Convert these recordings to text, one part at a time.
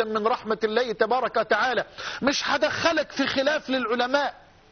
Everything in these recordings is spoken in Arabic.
من رحمة الله تبارك وتعالى. مش هدخلك في خلاف للعلماء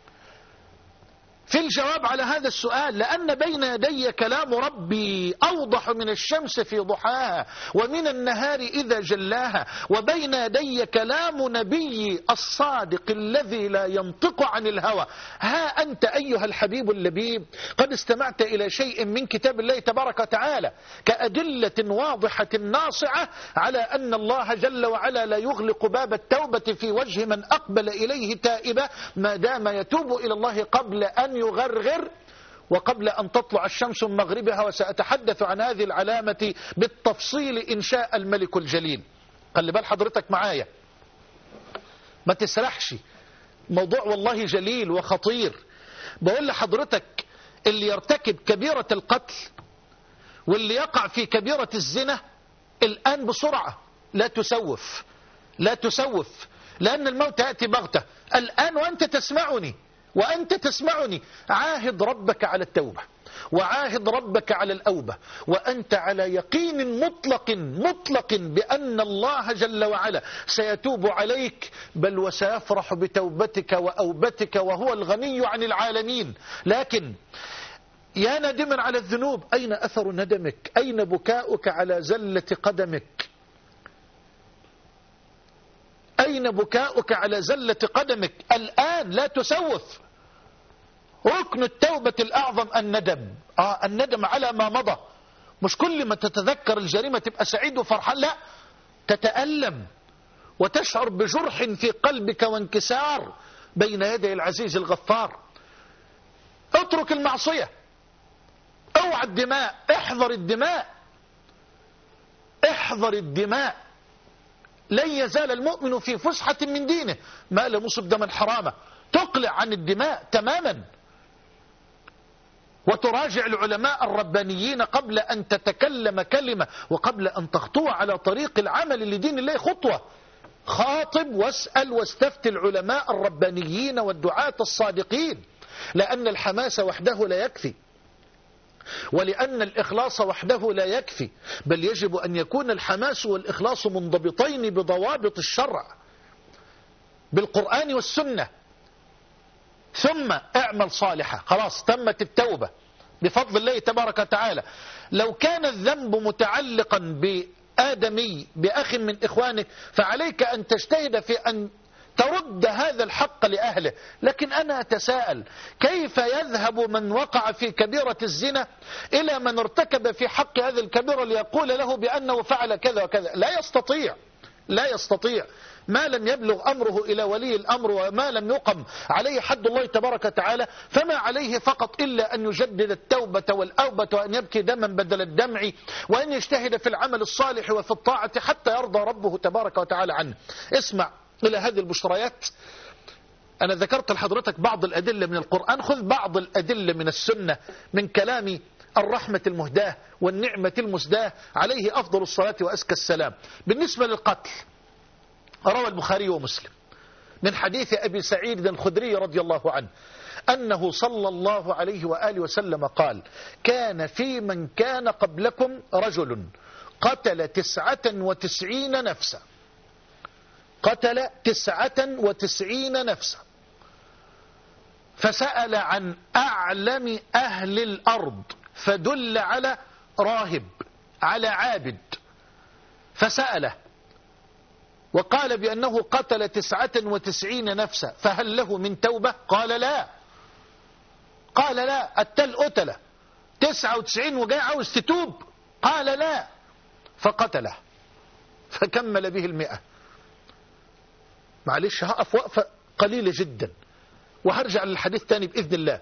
في الجواب على هذا السؤال، لأن بين يدي كلام ربي أوضح من الشمس في ضحاها ومن النهار إذا جلاها، وبين يدي كلام نبي الصادق الذي لا ينطق عن الهوى. ها أنت أيها الحبيب اللبيب قد استمعت إلى شيء من كتاب الله تبارك وتعالى كأدلة واضحة ناصعة على أن الله جل وعلا لا يغلق باب التوبة في وجه من أقبل إليه تائبا ما دام يتوب إلى الله قبل أن يغرغر وقبل أن تطلع الشمس من مغربها. وسأتحدث عن هذه العلامة بالتفصيل إن شاء الملك الجليل. خلي بال حضرتك معايا، ما تسرحش، موضوع والله جليل وخطير. بقول لحضرتك اللي يرتكب كبيرة القتل واللي يقع في كبيرة الزنا الآن بسرعة، لا تسوف لا تسوف، لأن الموت يأتي بغتة الآن وأنت تسمعني. عاهد ربك على التوبة وعاهد ربك على الأوبة، وأنت على يقين مطلق بأن الله جل وعلا سيتوب عليك، بل وسيفرح بتوبتك وأوبتك وهو الغني عن العالمين. لكن يا نادما على الذنوب، أين أثر ندمك؟ أين بكاؤك على زلة قدمك؟ أين بكاؤك على زلة قدمك؟ الآن لا تسوف. ركن التوبة الأعظم الندم. الندم على ما مضى. مش كل ما تتذكر الجريمة تبقى سعيد وفرحان، لا، تتألم وتشعر بجرح في قلبك وانكسار بين يدي العزيز الغفار. اترك المعصية، اوعى الدماء، احذر الدماء، احذر الدماء. لن يزال المؤمن في فسحة من دينه ما لم يصب دما حراما. تقلع عن الدماء تماما وتراجع العلماء الربانيين قبل أن تتكلم كلمة وقبل أن تخطو على طريق العمل لدين الله خطوة. خاطب واسأل واستفت العلماء الربانيين والدعاة الصادقين، لأن الحماس وحده لا يكفي، ولأن الإخلاص وحده لا يكفي، بل يجب أن يكون الحماس والإخلاص منضبطين بضوابط الشرع بالقرآن والسنة. ثم اعمل صالحة. خلاص تمت التوبة بفضل الله تبارك وتعالى. لو كان الذنب متعلقا بآدمي بأخ من إخوانك فعليك أن تجتهد في أن ترد هذا الحق لأهله. لكن أنا أتساءل كيف يذهب من وقع في كبيرة الزنا إلى من ارتكب في حق هذه الكبيرة ليقول له بأنه فعل كذا وكذا؟ لا يستطيع ما لم يبلغ أمره إلى ولي الأمر وما لم يقم عليه حد الله تبارك وتعالى، فما عليه فقط إلا أن يجدد التوبة والأوبة وأن يبكي دما بدل الدمع وأن يجتهد في العمل الصالح وفي الطاعة حتى يرضى ربه تبارك وتعالى عنه. اسمع إلى هذه البشريات. أنا ذكرت لحضرتك بعض الأدلة من القرآن، خذ بعض الأدلة من السنة من كلام الرحمة المهداة والنعمة المسداة عليه أفضل الصلاة وأزكى السلام. بالنسبة للقتل، روى البخاري ومسلم من حديث أبي سعيد الخدري رضي الله عنه أنه صلى الله عليه وآله وسلم قال: كان في من كان قبلكم رجل قتل 99 نفسا، قتل 99 نفسا، فسأل عن أعلم أهل الأرض فدل على راهب، على عابد، فسأله وقال بأنه قتل 99 نفسا فهل له من توبة؟ قال لا. قال لا. قتل 99 وجاي عاوز تتوب؟ قال لا. فقتله فكمل به 100. معلش هقف وقفة قليلة جدا وهرجع للحديث تاني بإذن الله.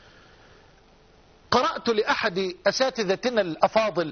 قرأت لأحد أساتذتنا الأفاضل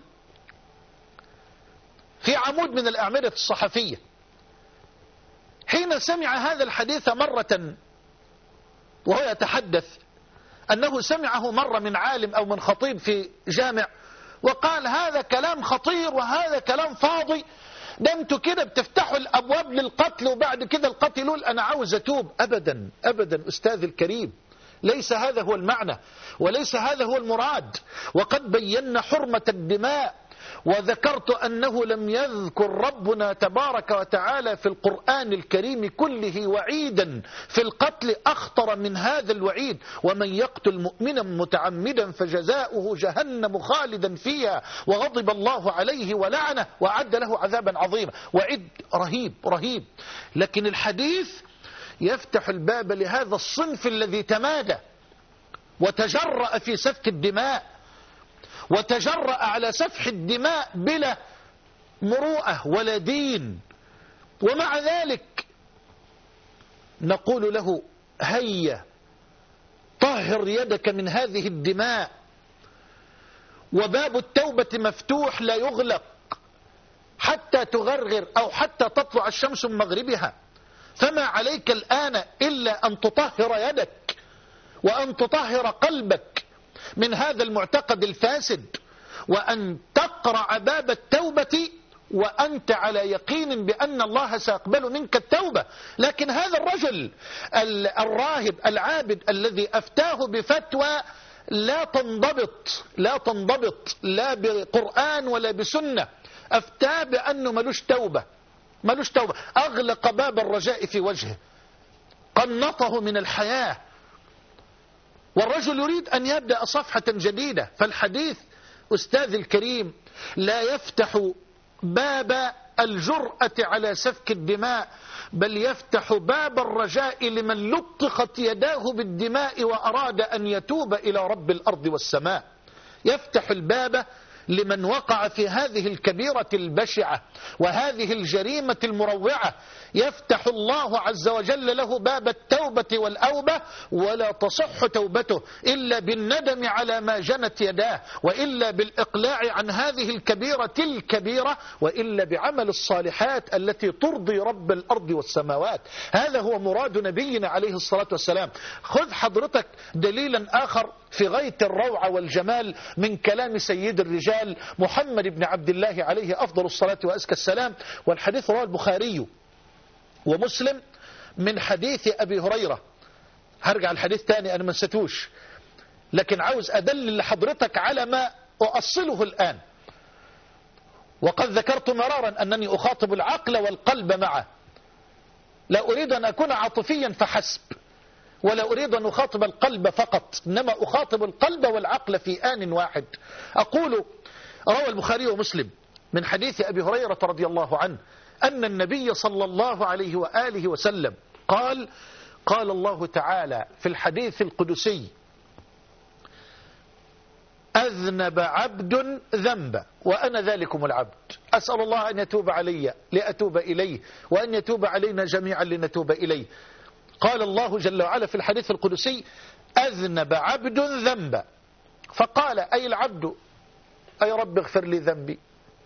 في عمود من الأعمدة الصحفية حين سمع هذا الحديث مرة وهو يتحدث أنه سمعه مرة من عالم أو من خطيب في جامع وقال: هذا كلام خطير وهذا كلام فاضي، ده انتوا كده بتفتحوا الأبواب للقتل وبعد كده القتل يقول أنا عاوز أتوب. أبدا أبدا أستاذ الكريم، ليس هذا هو المعنى وليس هذا هو المراد. وقد بينا حرمة الدماء وذكرت أنه لم يذكر ربنا تبارك وتعالى في القرآن الكريم كله وعيدا في القتل أخطر من هذا الوعيد: ومن يقتل مؤمنا متعمدا فجزاؤه جهنم خالدا فيها وغضب الله عليه ولعنه وأعد له عذابا عظيما. وعيد رهيب رهيب. لكن الحديث يفتح الباب لهذا الصنف الذي تمادى وتجرأ في سفك الدماء، وتجرأ على سفح الدماء بلا مروءة ولا دين. ومع ذلك نقول له: هيا طهر يدك من هذه الدماء، وباب التوبة مفتوح لا يغلق حتى تغرغر أو حتى تطلع الشمس من مغربها. فما عليك الآن إلا أن تطهر يدك وأن تطهر قلبك من هذا المعتقد الفاسد، وأن تقرع باب التوبة وأنت على يقين بأن الله سيقبل منك التوبة. لكن هذا الرجل الراهب العابد الذي أفتاه بفتوى لا تنضبط لا بقرآن ولا بسنة، أفتاه بأنه ملوش توبة، أغلق باب الرجاء في وجهه، قنطه من الحياة، والرجل يريد أن يبدأ صفحة جديدة. فالحديث أستاذ الكريم لا يفتح باب الجرأة على سفك الدماء، بل يفتح باب الرجاء لمن لطخت يداه بالدماء وأراد أن يتوب إلى رب الأرض والسماء. يفتح الباب لمن وقع في هذه الكبيرة البشعة وهذه الجريمة المروعة. يفتح الله عز وجل له باب التوبة والأوبة، ولا تصح توبته إلا بالندم على ما جنت يداه، وإلا بالإقلاع عن هذه الكبيرة الكبيرة، وإلا بعمل الصالحات التي ترضي رب الأرض والسماوات. هذا هو مراد نبينا عليه الصلاة والسلام. خذ حضرتك دليلا آخر في غاية الروعة والجمال من كلام سيد الرجال محمد بن عبد الله عليه أفضل الصلاة وأزكى السلام. والحديث رواه البخاري ومسلم من حديث أبي هريرة. هرجع الحديث تاني، أنا ما نسيتوش، لكن عاوز أدلل لحضرتك على ما أؤصله الآن. وقد ذكرت مرارا أنني أخاطب العقل والقلب معه، لا أريد أن أكون عاطفيا فحسب، ولا أريد أن أخاطب القلب فقط، إنما أخاطب القلب والعقل في آن واحد. أقول: روى البخاري ومسلم من حديث أبي هريرة رضي الله عنه أن النبي صلى الله عليه وآله وسلم قال: قال الله تعالى في الحديث القدسي: أذنب عبد ذنبا وأنا ذلكم العبد، أسأل الله أن يتوب علي لأتوب إليه، وأن يتوب علينا جميعا لنتوب إليه. قال الله جل وعلا في الحديث القدسي: أذنب عبد ذنبا، فقال أي العبد: أي رب اغفر لي ذنبي.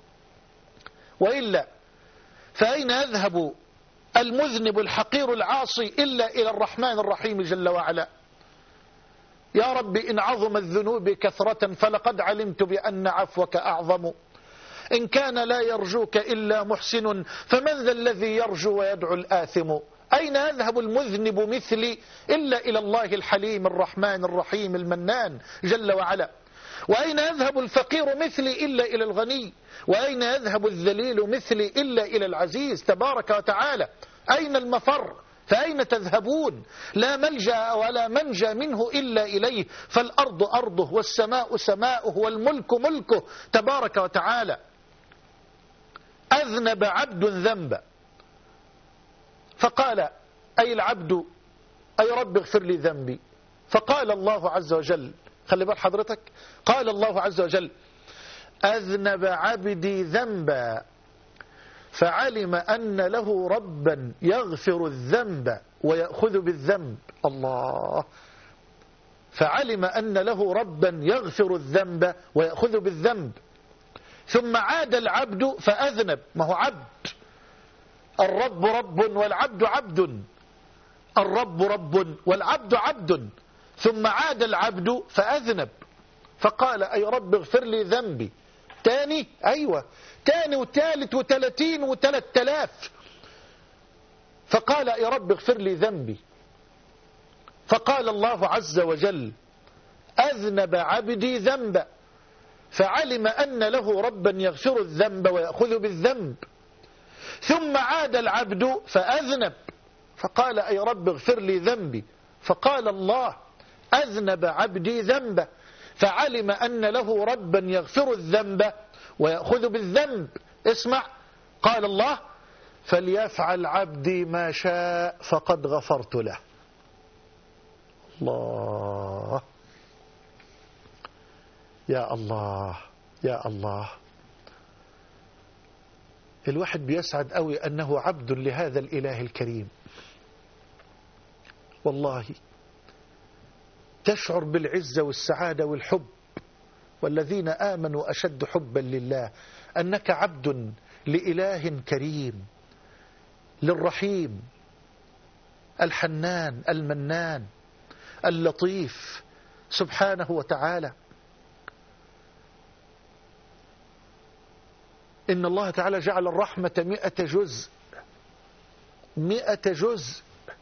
وإلا فأين يذهب المذنب الحقير العاصي إلا إلى الرحمن الرحيم جل وعلا؟ يا رب إن عظم الذنوب كثرة فلقد علمت بأن عفوك أعظم، إن كان لا يرجوك إلا محسن فمن ذا الذي يرجو ويدعو الآثم. أين يذهب المذنب مثلي إلا إلى الله الحليم الرحمن الرحيم المنان جل وعلا؟ وأين يذهب الفقير مثلي إلا إلى الغني؟ وأين يذهب الذليل مثلي إلا إلى العزيز تبارك وتعالى؟ أين المفر؟ فأين تذهبون؟ لا ملجأ ولا منجى منه إلا إليه، فالأرض أرضه والسماء سماؤه والملك ملكه تبارك وتعالى. أذنب عبد ذنبا، فقال أي العبد: أي رب اغفر لي ذنبي. فقال الله عز وجل، خلي بال حضرتك، قال الله عز وجل: أذنب عبدي ذنبا فعلم أن له ربا يغفر الذنب ويأخذ بالذنب. الله، فعلم أن له ربا يغفر الذنب ويأخذ بالذنب. ثم عاد العبد فأذنب، ما هو عبد، الرب رب والعبد عبد، الرب رب والعبد عبد. ثم عاد العبد فأذنب فقال: أي رب اغفر لي ذنبي. تاني، أيوة، تاني وثالث و30 و3000. فقال: يا رب اغفر لي ذنبي. فقال الله عز وجل: أذنب عبدي ذنبا فعلم أن له ربا يغفر الذنب ويأخذ بالذنب. ثم عاد العبد فأذنب فقال أي رب اغفر لي ذنبي، فقال الله أذنب عبدي ذنبه، فعلم أن له ربا يغفر الذنب ويأخذ بالذنب. اسمع، قال الله فليفعل عبدي ما شاء فقد غفرت له. الله، يا الله يا الله. الواحد بيسعد قوي أنه عبد لهذا الإله الكريم. والله تشعر بالعزة والسعادة والحب، والذين آمنوا أشد حبا لله، أنك عبد لإله كريم، للرحيم الحنان المنان اللطيف سبحانه وتعالى. إن الله تعالى جعل الرحمة 100 جزء، 100 جزء.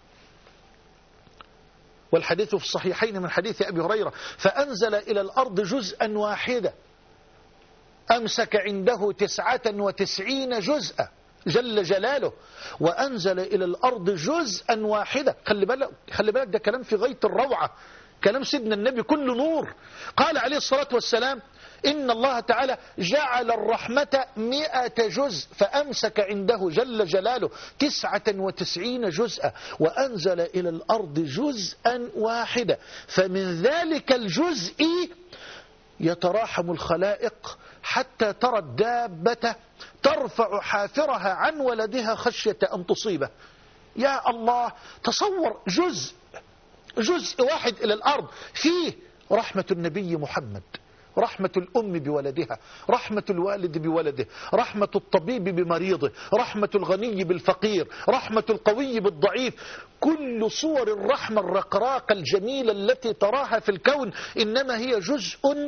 والحديث في الصحيحين من حديث أبي هريرة فأنزل إلى الأرض جزءا واحدا أمسك عنده 99 جزءا جل جلاله، وأنزل إلى الأرض جزءا واحدا. خلي بالك ده كلام في غاية الروعة، كلام سيدنا النبي كله نور. قال عليه الصلاة والسلام إن الله تعالى جعل الرحمة 100 جزء فأمسك عنده جل جلاله 99 جزءا وأنزل إلى الأرض جزءا واحدا، فمن ذلك الجزء يتراحم الخلائق حتى ترى الدابة ترفع حافرها عن ولدها خشية أن تصيبه. يا الله، تصور جزء واحد إلى الأرض فيه رحمة النبي محمد، رحمة الأم بولدها، رحمة الوالد بولده، رحمة الطبيب بمريضه، رحمة الغني بالفقير، رحمة القوي بالضعيف. كل صور الرحمة الرقراقة الجميلة التي تراها في الكون إنما هي جزء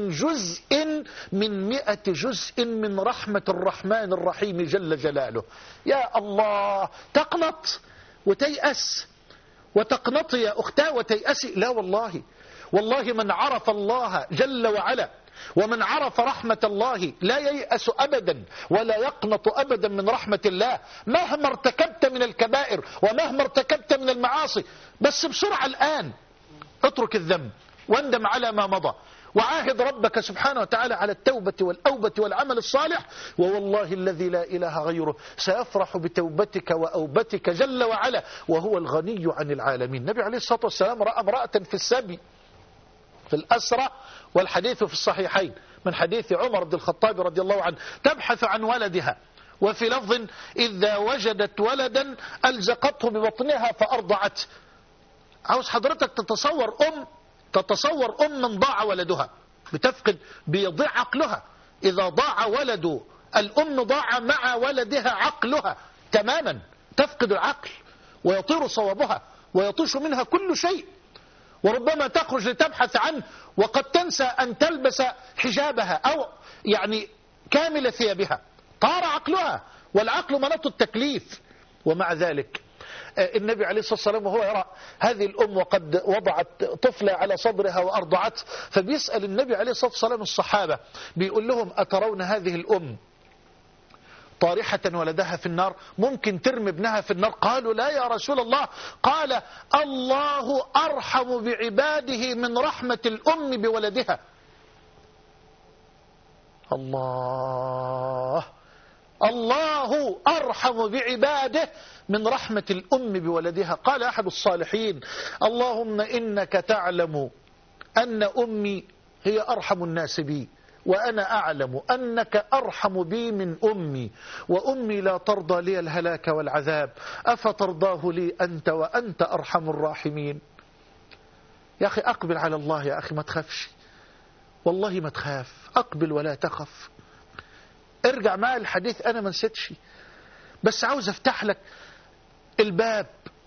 من 100 جزء من رحمة الرحمن الرحيم جل جلاله. يا الله، تقنط وتيأس وتقنطي يا أختاه وتيأسي؟ لا والله، والله من عرف الله جل وعلا ومن عرف رحمة الله لا ييأس أبدا ولا يقنط أبدا من رحمة الله، مهما ارتكبت من الكبائر ومهما ارتكبت من المعاصي. بس بسرعة الآن اترك الذنب واندم على ما مضى وعاهد ربك سبحانه وتعالى على التوبة والأوبة والعمل الصالح، ووالله الذي لا إله غيره سيفرح بتوبتك وأوبتك جل وعلا وهو الغني عن العالمين. النبي عليه الصلاة والسلام رأى امرأة في السبي في الأسرى، والحديث في الصحيحين من حديث عمر بن الخطاب رضي الله عنه، تبحث عن ولدها، وفي لفظ إذا وجدت ولدا ألزقته ببطنها فأرضعته. عاوز حضرتك تتصور أم من ضاع ولدها بتفقد، بيضيع عقلها. إذا ضاع ولد الأم ضاع مع ولدها عقلها تماما، تفقد العقل ويطير صوابها ويطيش منها كل شيء، وربما تخرج لتبحث عنه وقد تنسى أن تلبس حجابها أو يعني كامل ثيابها، طار عقلها، والعقل مناط التكليف. ومع ذلك النبي عليه الصلاة والسلام وهو يرى هذه الأم وقد وضعت طفلة على صدرها وأرضعته، فبيسأل النبي عليه الصلاة والسلام الصحابة بيقول لهم أترون هذه الأم طارحة ولدها في النار؟ ممكن ترمي ابنها في النار؟ قالوا لا يا رسول الله. قال الله أرحم بعباده من رحمة الأم بولدها. الله أرحم بعباده من رحمة الأم بولدها. قال أحد الصالحين اللهم إنك تعلم أن أمي هي أرحم الناس بي، وأنا أعلم أنك أرحم بي من أمي، وأمي لا ترضى لي الهلاك والعذاب، أفترضاه لي أنت وأنت أرحم الراحمين. يا أخي أقبل على الله، يا أخي ما تخافش، والله ما تخاف، أقبل ولا تخف. ارجع معي الحديث، أنا ما نسيتش، بس عاوز أفتح لك الباب،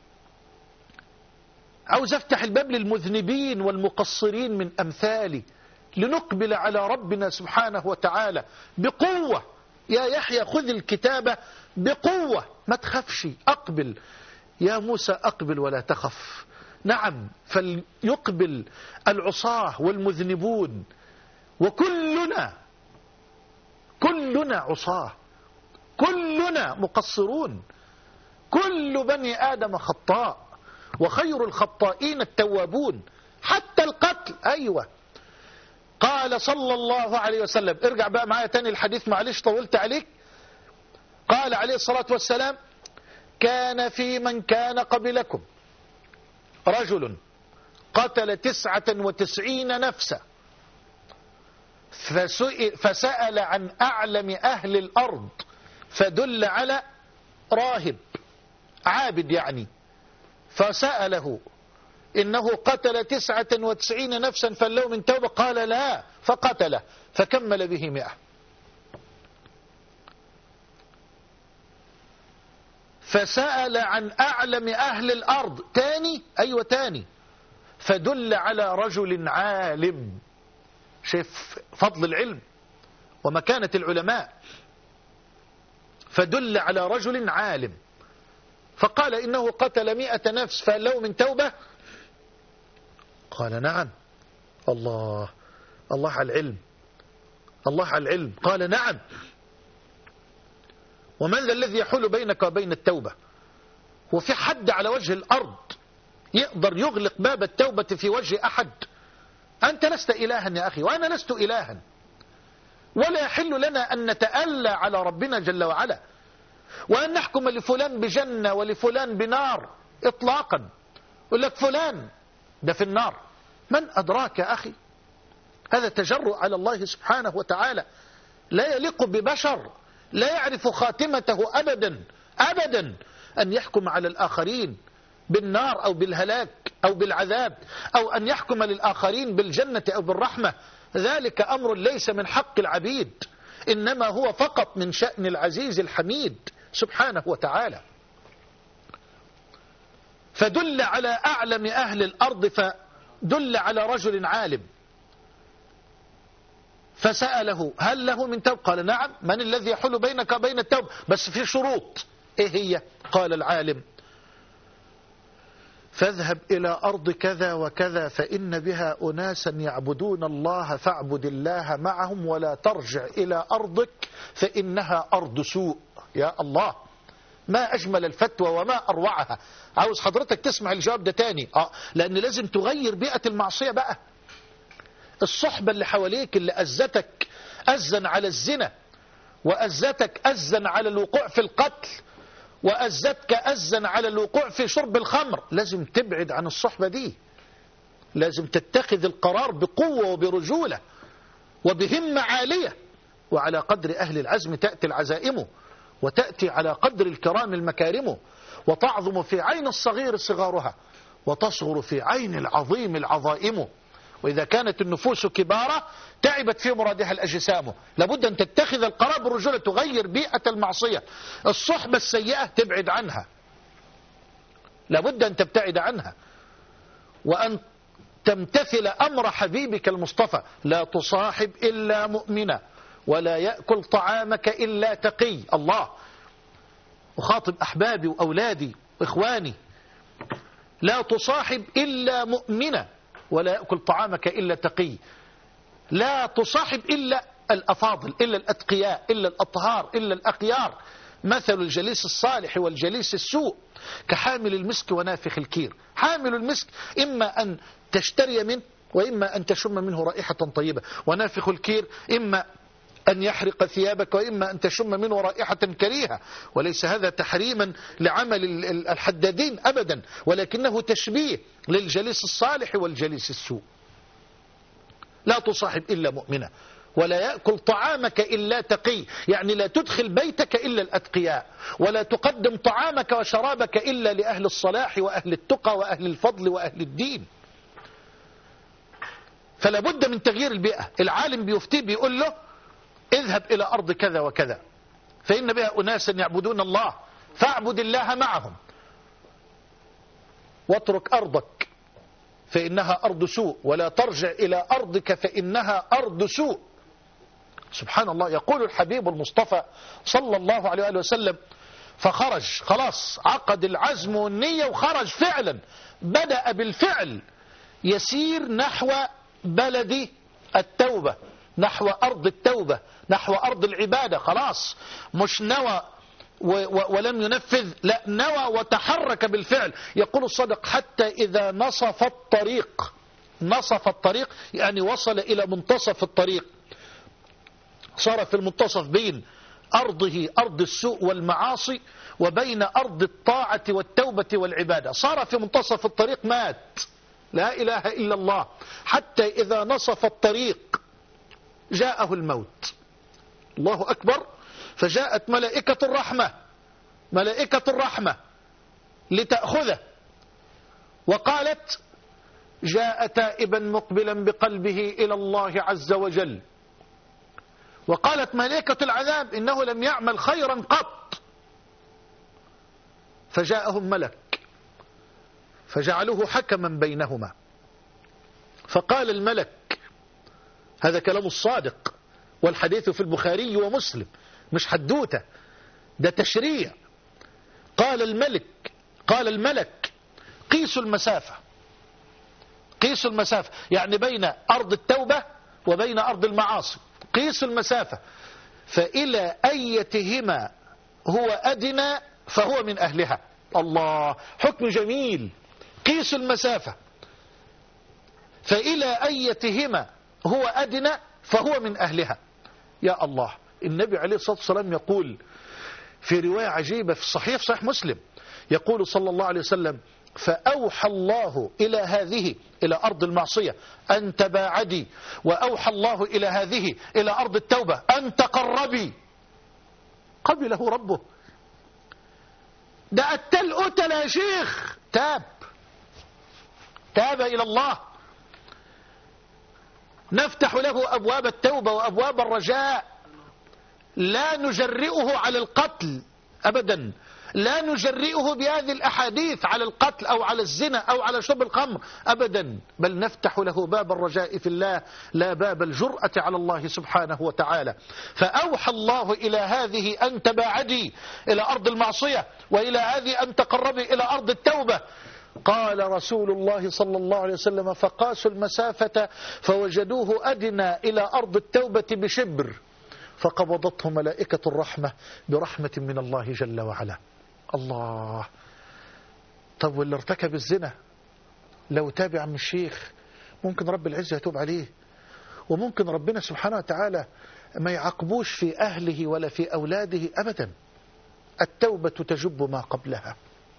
عاوز أفتح الباب للمذنبين والمقصرين من أمثالي، لنقبل على ربنا سبحانه وتعالى بقوة. يا يحيى خذ الكتابة بقوة، ما تخافش، أقبل يا موسى، أقبل ولا تخف. نعم، فليقبل العصاة والمذنبون، وكلنا كلنا عصاة، كلنا مقصرون، كل بني آدم خطاء، وخير الخطائين التوابون. حتى القتل. أيوة. قال صلى الله عليه وسلم، ارجع بقى معايا تاني الحديث، معلش طولت عليك. قال عليه الصلاة والسلام: كان في من كان قبلكم رجل قتل 99 نفسا فسأل عن أعلم أهل الأرض فدل على راهب عابد يعني، فسأله إنه قتل 99 نفسا فله من توبة؟ قال لا، فقتله فكمل به 100. فسأل عن أعلم أهل الأرض تاني، أيوة تاني، فدل على رجل عالم. شايف فضل العلم ومكانة العلماء. فدل على رجل عالم فقال إنه قتل 100 نفس فهل له من توبة؟ قال نعم. الله على العلم، الله على العلم. قال نعم. ومن ذا الذي يحول بينك وبين التوبة؟ وفي حد على وجه الأرض يقدر يغلق باب التوبة في وجه أحد؟ أنت لست إلها يا أخي، وأنا لست إلها، ولا يحل لنا أن نتألى على ربنا جل وعلا، وأن نحكم لفلان بجنة ولفلان بنار إطلاقا. يقول لك فلان ده في النار، من أدراك يا أخي؟ هذا تجرؤ على الله سبحانه وتعالى، لا يليق ببشر، لا يعرف خاتمته أبدا أبدا، أن يحكم على الآخرين بالنار أو بالهلاك أو بالعذاب، أو أن يحكم للآخرين بالجنة أو بالرحمة. ذلك أمر ليس من حق العبيد، إنما هو فقط من شأن العزيز الحميد سبحانه وتعالى. فدل على أعلم أهل الأرض فدل على رجل عالم فسأله هل له من توب؟ قال نعم. من الذي يحول بينك وبين التوب؟ بس في شروط. إيه هي؟ قال العالم: فاذهب إلى أرض كذا وكذا فإن بها أناسا يعبدون الله فاعبد الله معهم ولا ترجع إلى أرضك فإنها أرض سوء. يا الله، ما أجمل الفتوى وما أروعها. عاوز حضرتك تسمع الجواب ده تاني، لأن لازم تغير بيئة المعصية بقى. الصحبة اللي حواليك اللي أزتك أزن على الزنا، وأزتك أزن على الوقوع في القتل، وأزتك أزن على الوقوع في شرب الخمر، لازم تبعد عن الصحبة دي. لازم تتخذ القرار بقوة وبرجولة وبهمة عالية، وعلى قدر أهل العزم تأتي العزائم، وتأتي على قدر الكرام المكارم، وتعظم في عين الصغير صغارها، وتصغر في عين العظيم العظائم. وإذا كانت النفوس كبارة تعبت في مرادها الأجسام. لابد أن تتخذ القرار بالرجولة، تغير بيئة المعصية. الصحبة السيئة تبعد عنها، لابد أن تبتعد عنها، وأن تمتثل أمر حبيبك المصطفى: لا تصاحب إلا مؤمنا ولا يأكل طعامك إلا تقي. الله، أخاطب أحبابي وأولادي وإخواني: لا تصاحب إلا مؤمنا ولا يأكل طعامك إلا تقي. لا تصاحب إلا الأفاضل، إلا الأتقياء، إلا الأطهار، إلا الأخيار. مثل الجليس الصالح والجليس السوء كحامل المسك ونافخ الكير. حامل المسك إما أن تشتري منه وإما أن تشم منه رائحة طيبة، ونافخ الكير إما أن يحرق ثيابك وإما أن تشم منه رائحة كريهة. وليس هذا تحريما لعمل الحدادين أبدا، ولكنه تشبيه للجليس الصالح والجليس السوء. لا تصاحب إلا مؤمنة ولا يأكل طعامك إلا تقي، يعني لا تدخل بيتك إلا الأتقياء، ولا تقدم طعامك وشرابك إلا لأهل الصلاح وأهل التقى وأهل الفضل وأهل الدين. فلا بد من تغيير البيئة. العالم بيفتي بيقول له: اذهب إلى أرض كذا وكذا فإن بها أناسا يعبدون الله فاعبد الله معهم، واترك أرضك فإنها أرض سوء، ولا ترجع إلى أرضك فإنها أرض سوء. سبحان الله. يقول الحبيب المصطفى صلى الله عليه وسلم: فخرج، خلاص عقد العزم والنية وخرج فعلا، بدأ بالفعل يسير نحو بلد التوبة، نحو أرض التوبة، نحو أرض العبادة. خلاص مش نوى ولم ينفذ، لا نوى وتحرك بالفعل. يقول الصادق حتى إذا نصف الطريق، نصف الطريق يعني وصل إلى منتصف الطريق، صار في المنتصف بين أرضه أرض السوء والمعاصي وبين أرض الطاعة والتوبة والعبادة، صار في منتصف الطريق مات، لا إله إلا الله. حتى إذا نصف الطريق جاءه الموت، الله أكبر. فجاءت ملائكة الرحمة، ملائكة الرحمة لتأخذه، وقالت جاء تائبا مقبلا بقلبه إلى الله عز وجل. وقالت ملائكة العذاب إنه لم يعمل خيرا قط. فجاءهم ملك فجعلوه حكما بينهما، فقال الملك، هذا كلام الصادق والحديث في البخاري ومسلم، مش حدوته، ده تشريع. قال الملك قيسوا المسافة، قيسوا المسافة يعني بين أرض التوبة وبين أرض المعاصي، قيسوا المسافة، فإلى أيتهما هو أدنى فهو من أهلها. الله، حكم جميل. قيسوا المسافة، فإلى أيتهما هو أدنى فهو من أهلها. يا الله، النبي عليه الصلاة والسلام يقول في رواية عجيبة في صحيح مسلم، يقول صلى الله عليه وسلم فأوحى الله إلى هذه، إلى أرض المعصية، أن تباعدي، وأوحى الله إلى هذه، إلى أرض التوبة، أن تقربي. قبله ربه. ده التل يا شيخ، تاب إلى الله. نفتح له أبواب التوبة وأبواب الرجاء، لا نجرئه على القتل أبدا، لا نجرئه بهذه الأحاديث على القتل أو على الزنا أو على شرب الخمر أبدا، بل نفتح له باب الرجاء في الله، لا باب الجرأة على الله سبحانه وتعالى. فأوحى الله إلى هذه أن تباعدي إلى أرض المعصية، وإلى هذه أن تقربي إلى أرض التوبة. قال رسول الله صلى الله عليه وسلم فقاسوا المسافة فوجدوه أدنى إلى أرض التوبة بشبر، فقبضته ملائكة الرحمة برحمة من الله جل وعلا. الله. طب واللي ارتكب الزنا لو تابع من الشيخ ممكن رب العزة يتوب عليه، وممكن ربنا سبحانه وتعالى ما يعاقبوش في أهله ولا في أولاده أبدا. التوبة تجب ما قبلها،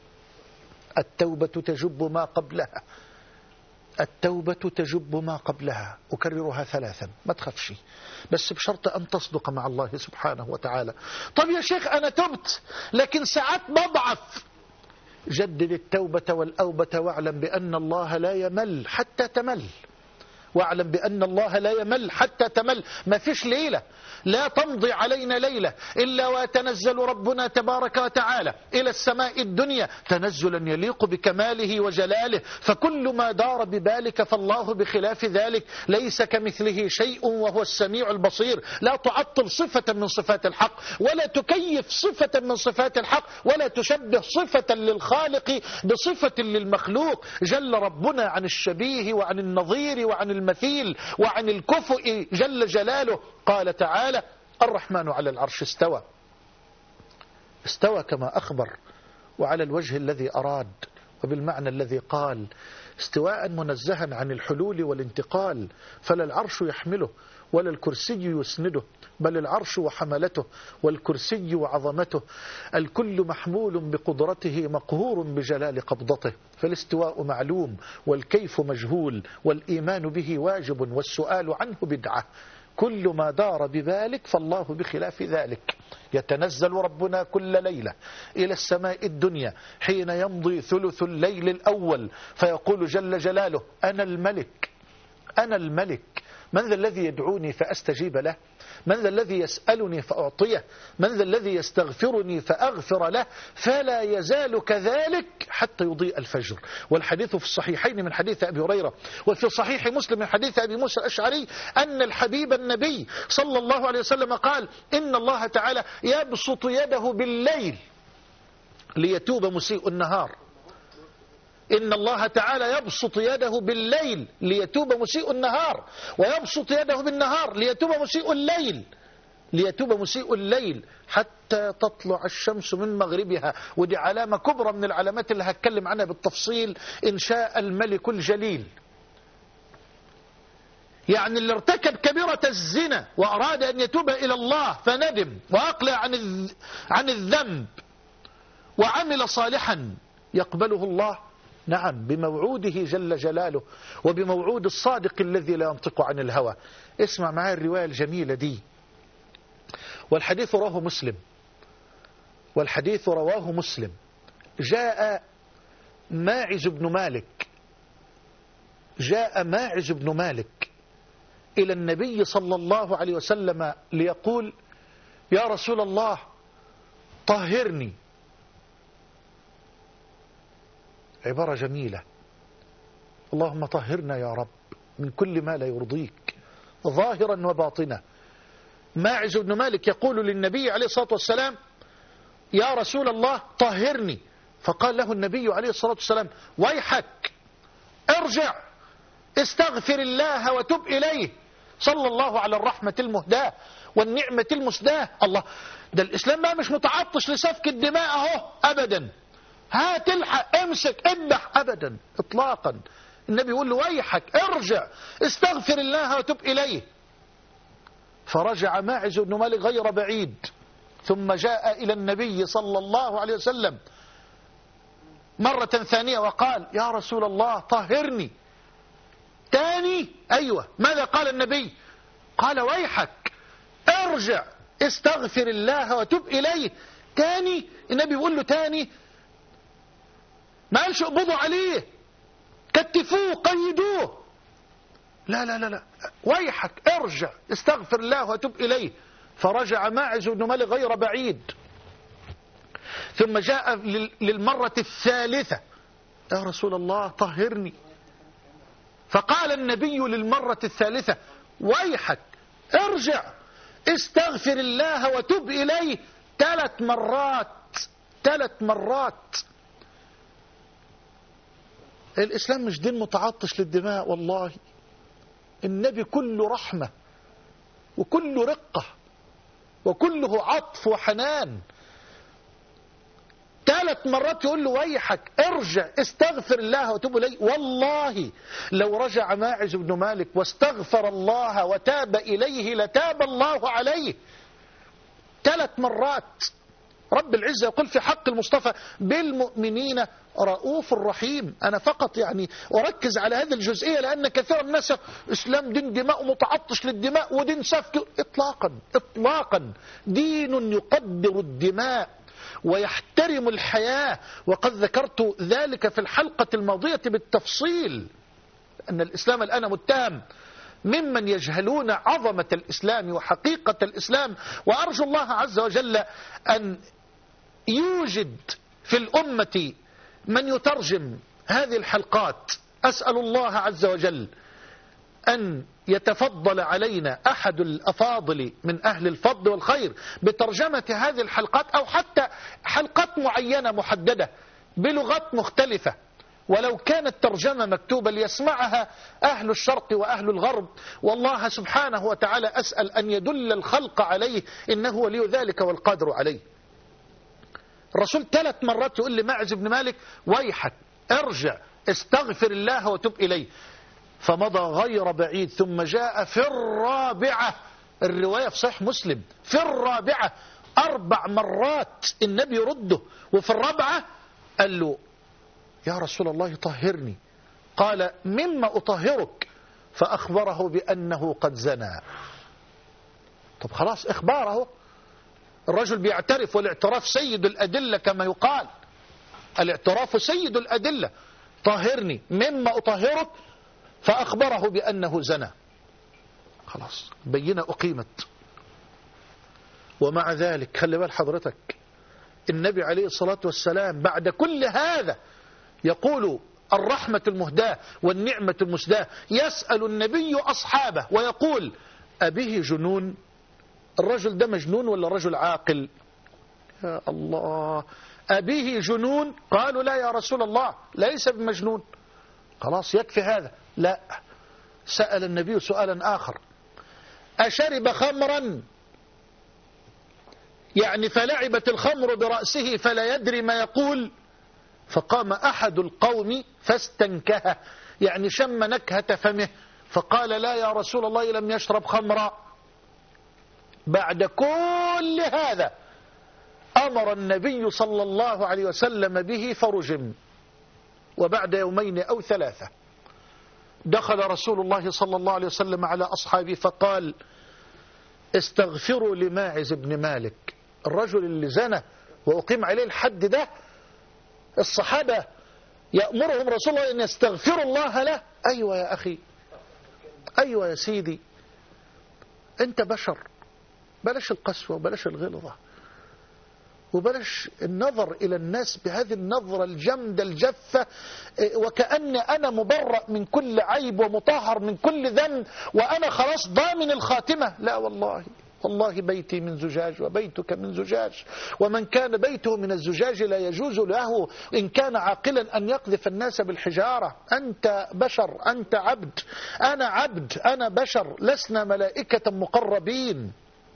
التوبة تجب ما قبلها، التوبة تجب ما قبلها. أكررها 3، ما تخافش، بس بشرط أن تصدق مع الله سبحانه وتعالى. طب يا شيخ أنا تبت لكن ساعات بضعف. جدد التوبة والأوبة، واعلم بأن الله لا يمل حتى تمل، واعلم بأن الله لا يمل حتى تمل. ما فيش ليلة لا تمضي علينا ليلة إلا ويتنزل ربنا تبارك وتعالى إلى السماء الدنيا تنزلا يليق بكماله وجلاله، فكل ما دار ببالك فالله بخلاف ذلك، ليس كمثله شيء وهو السميع البصير. لا تعطل صفة من صفات الحق، ولا تكيف صفة من صفات الحق، ولا تشبه صفة للخالق بصفة للمخلوق. جل ربنا عن الشبيه وعن النظير وعن المثيل وعن الكفؤ جل جلاله. قال تعالى الرحمن على العرش استوى، استوى كما أخبر، وعلى الوجه الذي أراد وبالمعنى الذي قال، استواء منزها عن الحلول والانتقال، فلا العرش يحمله ولا الكرسي يسنده، بل العرش وحملته والكرسي وعظمته، الكل محمول بقدرته مقهور بجلال قبضته. فالاستواء معلوم والكيف مجهول، والإيمان به واجب والسؤال عنه بدعة. كل ما دار بذلك فالله بخلاف ذلك. يتنزل ربنا كل ليلة إلى السماء الدنيا حين يمضي ثلث الليل الأول، فيقول جل جلاله أنا الملك، أنا الملك، من ذا الذي يدعوني فأستجيب له؟ من ذا الذي يسألني فأعطيه؟ من ذا الذي يستغفرني فأغفر له؟ فلا يزال كذلك حتى يضيء الفجر. والحديث في الصحيحين من حديث أبي هريرة، وفي صحيح مسلم من حديث أبي موسى الأشعري أن الحبيب النبي صلى الله عليه وسلم قال إن الله تعالى يبسط يده بالليل ليتوب مسيء النهار. إن الله تعالى يبسط يده بالليل ليتوب مسيء النهار، ويبسط يده بالنهار ليتوب مسيء الليل، ليتوب مسيء الليل حتى تطلع الشمس من مغربها. ودي علامة كبرى من العلامات اللي هتكلم عنها بالتفصيل إن شاء الملك الجليل. يعني اللي ارتكب كبيرة الزنا وأراد أن يتوب إلى الله فندم وأقلع عن الذنب وعمل صالحا يقبله الله، نعم، بموعوده جل جلاله وبموعود الصادق الذي لا ينطق عن الهوى. اسمع معي الرواية الجميلة دي، والحديث رواه مسلم، والحديث رواه مسلم. جاء ماعز بن مالك، جاء ماعز بن مالك إلى النبي صلى الله عليه وسلم ليقول: يا رسول الله طهرني. عبارة جميلة، اللهم طهرنا يا رب من كل ما لا يرضيك ظاهرا وباطنا. ماعز بن مالك يقول للنبي عليه الصلاة والسلام: يا رسول الله طهرني. فقال له النبي عليه الصلاة والسلام: ويحك، ارجع استغفر الله وتب إليه. صلى الله على الرحمة المهداة والنعمة المسداة. الله، ده الإسلام ما مش متعطش لسفك الدماء اهو أبدا، هات الحق امسك اذبح أبدا إطلاقا. النبي يقول له: ويحك ارجع استغفر الله وتب إليه. فرجع ماعز بن مالك غير بعيد، ثم جاء إلى النبي صلى الله عليه وسلم مرة ثانية وقال: يا رسول الله طهرني. تاني، أيوة، ماذا قال النبي؟ قال: ويحك ارجع استغفر الله وتب إليه. تاني النبي يقول له تاني، ما قالش اقبضوا عليه كتفوه قيدوه، لا لا لا لا، ويحك ارجع استغفر الله وتب إليه. فرجع ماعز بن مالك غير بعيد، ثم جاء للمرة الثالثة: يا رسول الله طهرني. فقال النبي للمرة الثالثة: ويحك ارجع استغفر الله وتب إليه. 3 مرات، 3 مرات. الإسلام مش دين متعطش للدماء والله، النبي كله رحمة وكله رقة وكله عطف وحنان. 3 مرات يقول له: ويحك ارجع استغفر الله وتوب إليه. والله لو رجع ماعز بن مالك واستغفر الله وتاب إليه لتاب الله عليه. 3 مرات. رب العزة يقول في حق المصطفى: بالمؤمنين رؤوف رحيم. أنا فقط يعني أركز على هذه الجزئية لأن كثير من الناس إسلام دين دماء متعطش للدماء ودين سفك. إطلاقا إطلاقا، دين يقدر الدماء ويحترم الحياة، وقد ذكرت ذلك في الحلقة الماضية بالتفصيل، أن الإسلام الآن متهم ممن يجهلون عظمة الإسلام وحقيقة الإسلام. وأرجو الله عز وجل أن يوجد في الأمة من يترجم هذه الحلقات. أسأل الله عز وجل أن يتفضل علينا أحد الأفاضل من أهل الفضل والخير بترجمة هذه الحلقات، أو حتى حلقات معينة محددة بلغات مختلفة، ولو كانت ترجمة مكتوبة ليسمعها أهل الشرق وأهل الغرب. والله سبحانه وتعالى أسأل أن يدل الخلق عليه، إنه ولي ذلك والقادر عليه. الرسول 3 مرات يقول لماعز بن مالك: ويحك ارجع استغفر الله وتب إليه. فمضى غير بعيد، ثم جاء في الرابعة، الرواية في صحيح مسلم، في الرابعة 4 مرات النبي يرده، وفي الرابعة قال له: يا رسول الله طهرني. قال: مما أطهرك؟ فأخبره بأنه قد زنى. طب خلاص إخباره، الرجل بيعترف، والاعتراف سيد الأدلة كما يقال، الاعتراف سيد الأدلة. طهرني، مما أطهرك؟ فأخبره بأنه زنى. خلاص بينة أقيمت. ومع ذلك خلي بال حضرتك، النبي عليه الصلاة والسلام بعد كل هذا يقول الرحمة المهداة والنعمة المسداة، يسأل النبي أصحابه ويقول: أبه جنون؟ الرجل ده مجنون ولا رجل عاقل؟ يا الله، أبيه جنون؟ قالوا لا يا رسول الله ليس بمجنون. خلاص يكفي هذا. لا، سأل النبي سؤالا آخر: أشرب خمرا؟ يعني فلعبت الخمر برأسه فلا يدري ما يقول. فقام أحد القوم فاستنكه، يعني شم نكهة فمه، فقال لا يا رسول الله لم يشرب خمرا. بعد كل هذا أمر النبي صلى الله عليه وسلم به فرجم. وبعد يومين أو ثلاثة دخل رسول الله صلى الله عليه وسلم على أصحابه فقال: استغفروا لماعز بن مالك، الرجل اللي زنى وأقيم عليه الحد ده. الصحابة يأمرهم رسول الله أن يستغفروا الله له. أيوة يا أخي، أيوة يا سيدي، أنت بشر، بلاش القسوة وبلاش الغلظة وبلاش النظر إلى الناس بهذه النظرة الجمدة الجافة، وكأن أنا مبرأ من كل عيب ومطهر من كل ذنب وأنا خلاص ضامن الخاتمة. لا والله، والله بيتي من زجاج وبيتك من زجاج، ومن كان بيته من الزجاج لا يجوز له إن كان عاقلا أن يقذف الناس بالحجارة. أنت بشر، أنت عبد، أنا عبد، أنا بشر، لسنا ملائكة مقربين.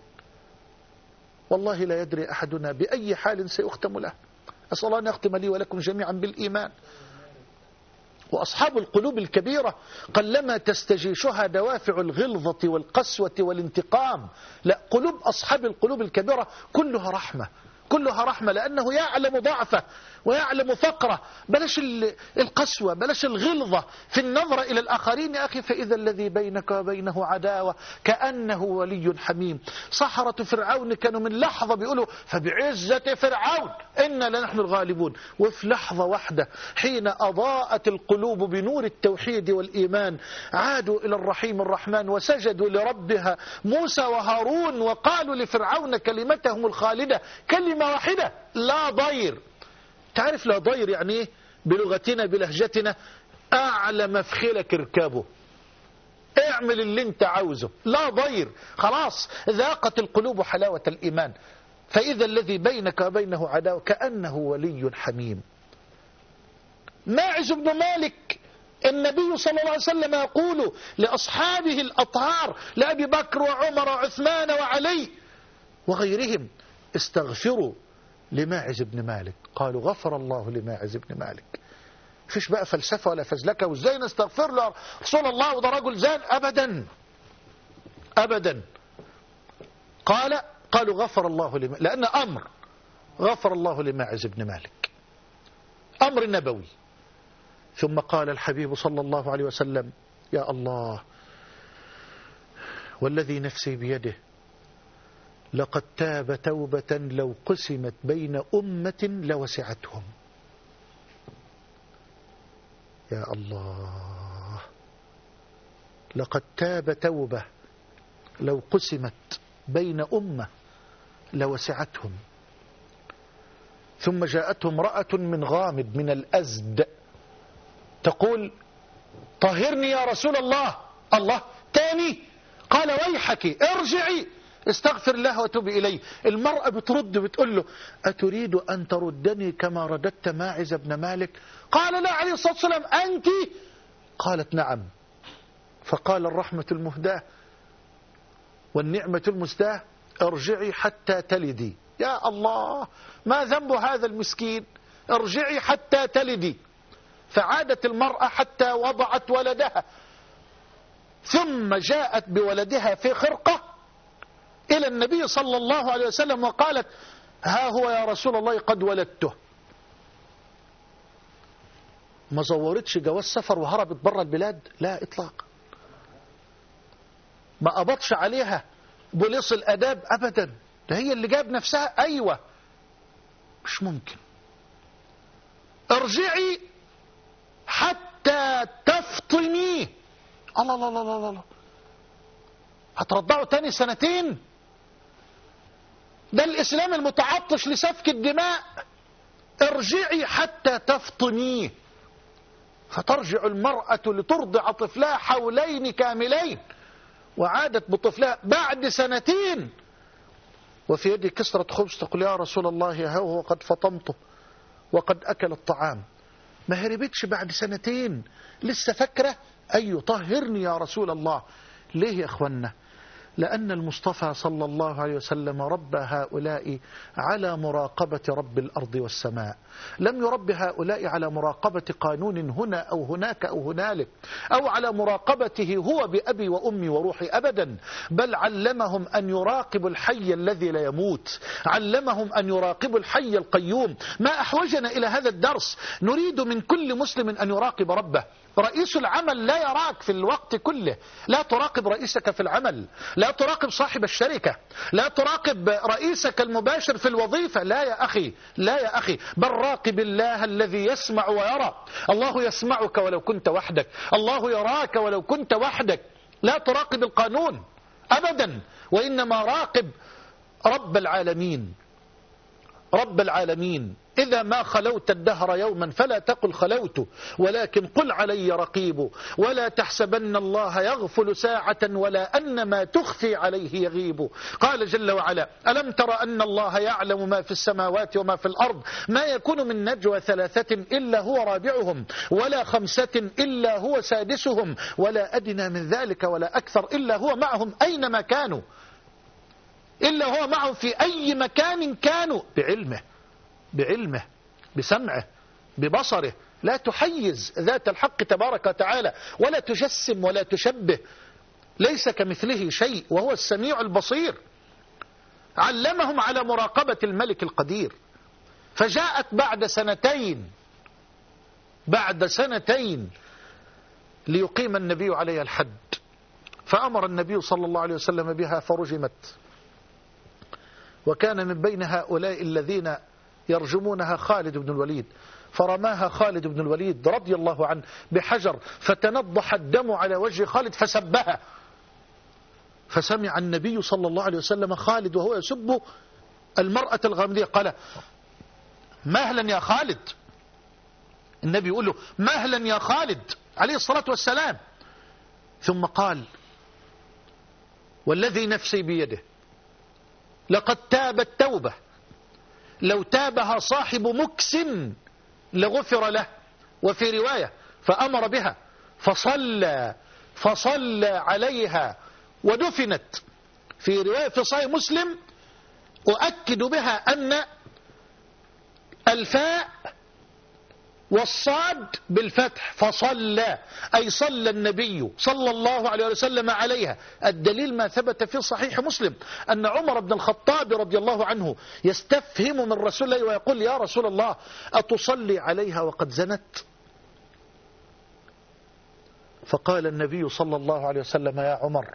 والله لا يدري أحدنا بأي حال سيختم له. أسأل الله أن يختم لي ولكم جميعا بالإيمان. وأصحاب القلوب الكبيرة قلما تستجيشها دوافع الغلظة والقسوة والانتقام. لا، قلوب أصحاب القلوب الكبيرة كلها رحمة، كلها رحمة، لأنه يعلم ضعفه ويعلم فقره. بلاش القسوة، بلاش الغلظة في النظر إلى الآخرين يا أخي. فإذا الذي بينك وبينه عداوة كأنه ولي حميم. سحرة فرعون كانوا من لحظة بيقولوا فبعزة فرعون إنا لنحن الغالبون، وفي لحظة واحدة حين أضاءت القلوب بنور التوحيد والإيمان عادوا إلى الرحيم الرحمن وسجدوا لربها موسى وهارون وقالوا لفرعون كلمتهم الخالدة، كلمة واحدة: لا ضير. تعرف لا ضير يعني ايه بلغتنا بلهجتنا؟ أعلى مفخلك اركبه، اعمل اللي انت عاوزه، لا ضير. خلاص ذاقت القلوب حلاوة الإيمان. فإذا الذي بينك وبينه عداوة كأنه ولي حميم. ماعز بن مالك النبي صلى الله عليه وسلم يقول لأصحابه الأطهار، لأبي بكر وعمر وعثمان وعلي وغيرهم: استغفروا لماعز بن مالك. قالوا غفر الله لماعز بن مالك. فيش بقى فلسفة ولا فزلكة وازاي نستغفر له رسول الله وده رجل زان، أبدا أبدا. قالوا غفر الله لأن أمر غفر الله لماعز بن مالك، أمر نبوي. ثم قال الحبيب صلى الله عليه وسلم: يا الله والذي نفسي بيده لقد تاب توبة لو قسمت بين أمة لوسعتهم. يا الله، لقد تاب توبة لو قسمت بين أمة لوسعتهم. ثم جاءتهم امرأة من غامد من الأزد تقول: طهرني يا رسول الله. الله تاني؟ قال: ويحك ارجعي استغفر الله وتوب إليه. المرأة بترد بتقول له: أتريد أن تردني كما رددت ماعز بن مالك؟ قال: لا عليه الصلاة والسلام أنت؟ قالت: نعم. فقال: الرحمة المهداة والنعمة المسداة ارجعي حتى تلدي. يا الله، ما ذنب هذا المسكين؟ ارجعي حتى تلدي. فعادت المرأة حتى وضعت ولدها، ثم جاءت بولدها في خرقة إلى النبي صلى الله عليه وسلم وقالت: ها هو يا رسول الله قد ولدته. ما زورتش جواز سفر وهربت بره البلاد، لا إطلاق. ما قبضش عليها بوليس الأداب أبدا، ده هي اللي جاب نفسها. أيوة، مش ممكن. ارجعي حتى تفطمي. الله الله الله الله الله، هترضعوا تاني سنتين؟ ده الإسلام المتعطش لسفك الدماء. ارجعي حتى تفطميه. فترجع المرأة لترضع طفلها حولين كاملين، وعادت بطفلها بعد سنتين وفي يدي كسرة خبز، تقول: يا رسول الله ها هو قد فطمته. وقد أكل الطعام، ما هربتش بعد سنتين لسه فاكرة. أي طهرني يا رسول الله. ليه يا أخوانا؟ لأن المصطفى صلى الله عليه وسلم ربى هؤلاء على مراقبة رب الأرض والسماء، لم يربي هؤلاء على مراقبة قانون هنا أو هناك أو هنالك، أو على مراقبته هو بأبي وأمي وروحي أبدا، بل علمهم أن يراقبوا الحي الذي لا يموت، علمهم أن يراقبوا الحي القيوم. ما أحوجنا إلى هذا الدرس؟ نريد من كل مسلم أن يراقب ربه. رئيس العمل لا يراك في الوقت كله، لا تراقب رئيسك في العمل، لا تراقب صاحب الشركة، لا تراقب رئيسك المباشر في الوظيفة. لا يا أخي، لا يا أخي، بل راقب الله الذي يسمع ويرى. الله يسمعك ولو كنت وحدك، الله يراك ولو كنت وحدك. لا تراقب القانون أبدا، وإنما راقب رب العالمين. رب العالمين. إذا ما خلوت الدهر يوما فلا تقل خلوت، ولكن قل علي رقيب، ولا تحسبن الله يغفل ساعة ولا أن ما تخفي عليه يغيب. قال جل وعلا: ألم تر أن الله يعلم ما في السماوات وما في الأرض، ما يكون من نجوى ثلاثة إلا هو رابعهم، ولا خمسة إلا هو سادسهم، ولا أدنى من ذلك ولا أكثر إلا هو معهم أينما كانوا، إلا هو معهم في أي مكان كانوا، بعلمه بسمعه ببصره. لا تحيز ذات الحق تبارك وتعالى، ولا تجسم ولا تشبه، ليس كمثله شيء وهو السميع البصير. علمهم على مراقبة الملك القدير. فجاءت بعد سنتين ليقيم النبي عليها الحد، فأمر النبي صلى الله عليه وسلم بها فرجمت، وكان من بين هؤلاء الذين يرجمونها خالد بن الوليد، فرماها خالد بن الوليد رضي الله عنه بحجر، فتنضح الدم على وجه خالد فسبها. فسمع النبي صلى الله عليه وسلم خالد وهو يسب المرأة الغامدية، قال: مهلا يا خالد. النبي يقول له: مهلا يا خالد عليه الصلاة والسلام. ثم قال: والذي نفسي بيده لقد تابت توبة لو تابها صاحب مكس لغفر له. وفي رواية: فأمر بها فصلى عليها ودفنت. في رواية في صحيح مسلم أؤكد بها أن الفاء والصاد بالفتح، فصلى أي صلى النبي صلى الله عليه وسلم عليها. الدليل ما ثبت في صحيح مسلم أن عمر بن الخطاب رضي الله عنه يستفهم من رسول الله ويقول: يا رسول الله، أتصلي عليها وقد زنت؟ فقال النبي صلى الله عليه وسلم: يا عمر،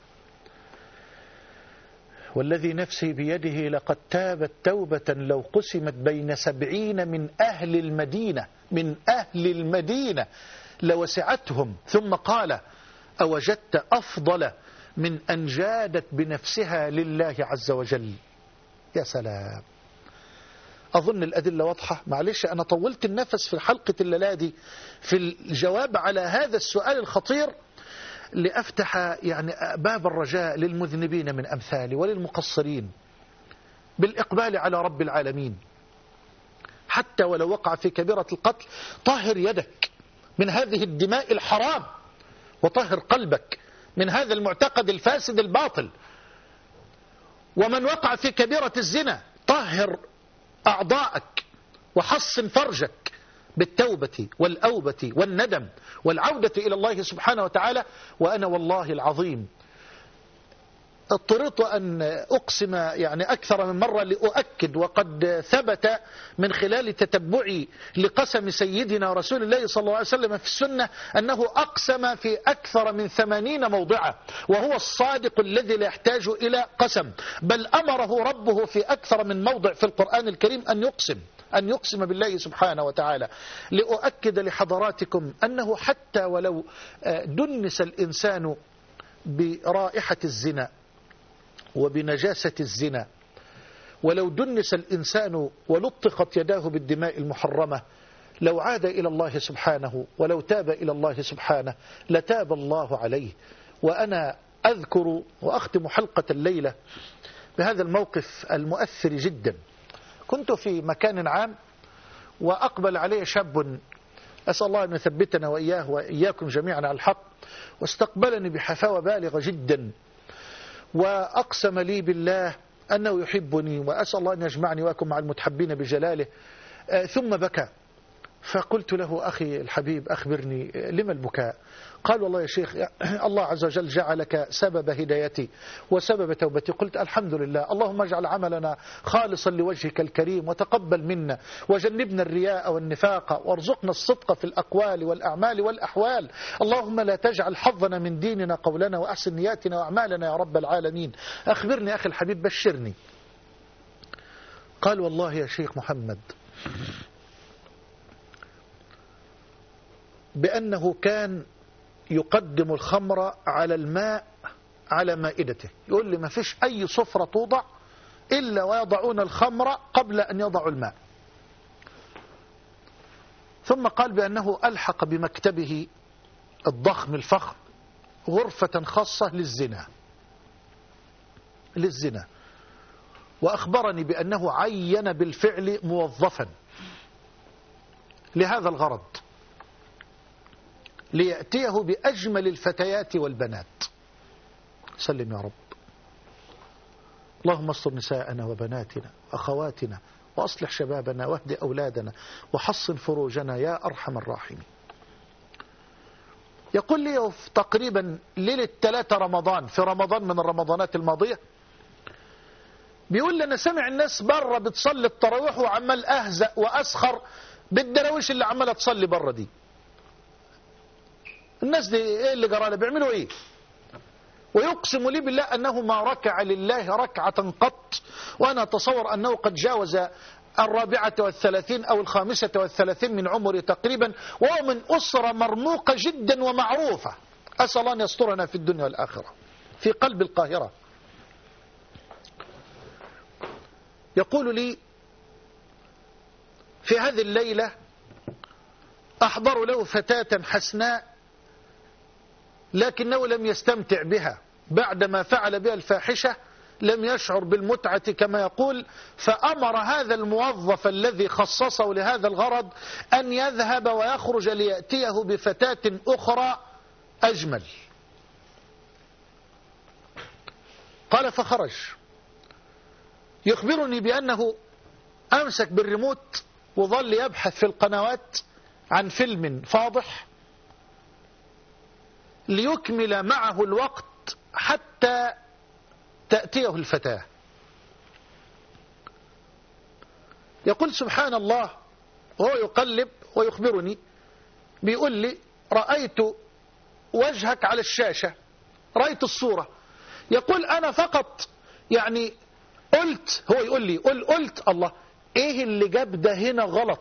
والذي نفسي بيده لقد تابت توبة لو قسمت بين 70 من أهل المدينة لوسعتهم. ثم قال: أوجدت أفضل من أن جادت بنفسها لله عز وجل؟ يا سلام. أظن الأدلة واضحة. معلش أنا طولت النفس في حلقة الليلة دي في الجواب على هذا السؤال الخطير، لأفتح يعني باب الرجاء للمذنبين من أمثالي وللمقصرين بالإقبال على رب العالمين. حتى ولو وقع في كبيرة القتل، طهر يدك من هذه الدماء الحرام، وطهر قلبك من هذا المعتقد الفاسد الباطل. ومن وقع في كبيرة الزنا، طهر أعضاءك وحصن فرجك بالتوبة والأوبة والندم والعودة إلى الله سبحانه وتعالى. وأنا والله العظيم اضطررت أن أقسم يعني أكثر من مرة لأؤكد، وقد ثبت من خلال تتبعي لقسم سيدنا رسول الله صلى الله عليه وسلم في السنة أنه أقسم في أكثر من 80 موضعا، وهو الصادق الذي لا يحتاج إلى قسم، بل أمره ربه في أكثر من موضع في القرآن الكريم أن يقسم بالله سبحانه وتعالى. لأؤكد لحضراتكم أنه حتى ولو دنس الإنسان برائحة الزنا وبنجاسة الزنا، ولو دنس الإنسان ولطخت يداه بالدماء المحرمة، لو عاد إلى الله سبحانه ولو تاب إلى الله سبحانه لتاب الله عليه. وأنا أذكر وأختم حلقة الليلة بهذا الموقف المؤثر جدا. كنت في مكان عام وأقبل عليه شاب، أسأل الله أن يثبتنا وإياه وإياكم جميعا على الحق، واستقبلني بحفاوة بالغة جدا، وأقسم لي بالله أنه يحبني، وأسأل الله أن يجمعني وأكم مع المتحبين بجلاله. ثم بكى، فقلت له أخي الحبيب أخبرني لما البكاء؟ قال والله يا شيخ الله عز وجل جعلك سبب هدايتي وسبب توبتي. قلت الحمد لله، اللهم اجعل عملنا خالصا لوجهك الكريم وتقبل منا، وجنبنا الرياء والنفاق، وارزقنا الصدق في الأقوال والأعمال والأحوال. اللهم لا تجعل حظنا من ديننا قولنا، وأحسن نياتنا وأعمالنا يا رب العالمين. أخبرني أخي الحبيب، بشرني. قال والله يا شيخ محمد بأنه كان يقدم الخمر على الماء على مائدته. يقول لي ما فيش أي سفرة توضع إلا ويضعون الخمر قبل أن يضعوا الماء. ثم قال بأنه ألحق بمكتبه الضخم الفخم غرفة خاصة للزنا، وأخبرني بأنه عين بالفعل موظفا لهذا الغرض، ليأتيه بأجمل الفتيات والبنات. سلم يا رب. اللهم استر نساءنا وبناتنا وأخواتنا، وأصلح شبابنا، واهد أولادنا، وحصن فروجنا يا أرحم الراحمين. يقول لي تقريبا ليلة 3 رمضان، في رمضان من الرمضانات الماضية، بيقول لنا سمع الناس برا بتصلي التراويح وعمال أهزأ وأسخر بالدراويش اللي عمالة تصلي برا دي. الناس دي ايه اللي جرى لها؟ بيعملوا ايه؟ ويقسم لي بالله أنه ما ركع لله ركعة قط، وأنا أتصور أنه قد جاوز 34 أو 35 من عمره تقريبا، وهو من أسرة مرموقة جدا ومعروفة. أسأل الله أن يسترنا في الدنيا والآخرة، في قلب القاهرة. يقول لي في هذه الليلة أحضروا له فتاة حسناء، لكنه لم يستمتع بها بعدما فعل بها الفاحشة، لم يشعر بالمتعة كما يقول، فأمر هذا الموظف الذي خصصه لهذا الغرض أن يذهب ويخرج ليأتيه بفتاة أخرى أجمل. قال فخرج، يخبرني بأنه أمسك بالريموت وظل يبحث في القنوات عن فيلم فاضح ليكمل معه الوقت حتى تأتيه الفتاة. يقول سبحان الله، وهو يقلب ويخبرني، بيقول لي رأيت وجهك على الشاشة، رأيت الصورة. يقول أنا فقط يعني قلت، هو يقول لي قلت الله ايه اللي جاب ده هنا غلط،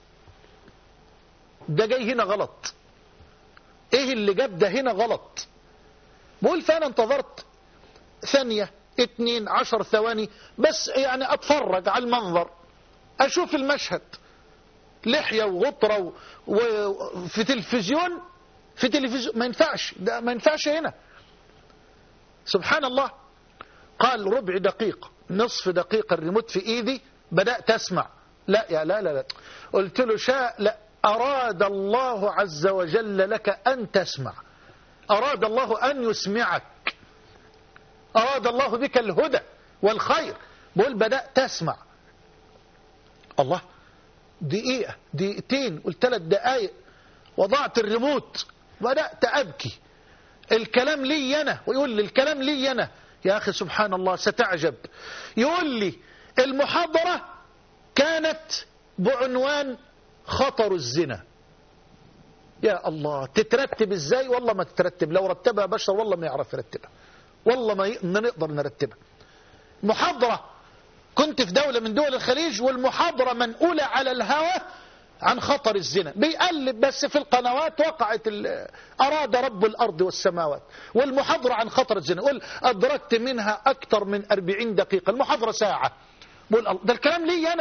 ده جاي هنا غلط، ايه اللي جاب ده هنا غلط. بقول فأنا انتظرت ثانية 2 10 ثواني بس، يعني اتفرج على المنظر، اشوف المشهد، لحية وغطرة وفي تلفزيون ما ينفعش، ده ما ينفعش هنا. سبحان الله. قال ربع دقيقة، نصف دقيقة، الريموت في ايدي، بدأت اسمع. لا يا لا قلت له لا، أراد الله عز وجل لك أن تسمع، أراد الله أن يسمعك، أراد الله بك الهدى والخير. بقول بدأت أسمع. الله، دقيقة، دقيقتين، قلت 3 دقايق، وضعت الريموت، بدأت أبكي. الكلام لي أنا، ويقول لي الكلام لي أنا. يا أخي سبحان الله، ستعجب. يقول لي المحاضرة كانت بعنوان خطر الزنا. يا الله، تترتب ازاي؟ والله ما تترتب، لو رتبها بشر والله ما يعرف يرتبها، والله ما نقدر نرتبها. محاضرة، كنت في دولة من دول الخليج، والمحاضرة منقولة على الهواء عن خطر الزنا، بيقلب بس في القنوات، وقعت أراد رب الأرض والسماوات، والمحاضرة عن خطر الزنا. قل أدركت منها أكثر من 40 دقيقة، المحاضرة ساعة. ده الكلام لي أنا.